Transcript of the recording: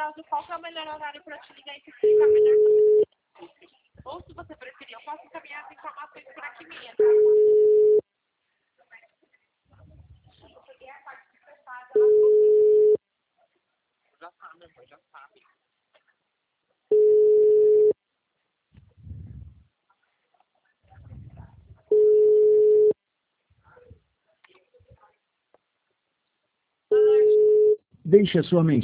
caso, qual que é o melhor horário para te ligar e te explicar melhor? Ou se você preferir, eu posso encaminhar as informações por aqui minha, tá? Eu peguei a parte que você faz, já sabe, meu amor, já sabe. Deixe a sua mensagem.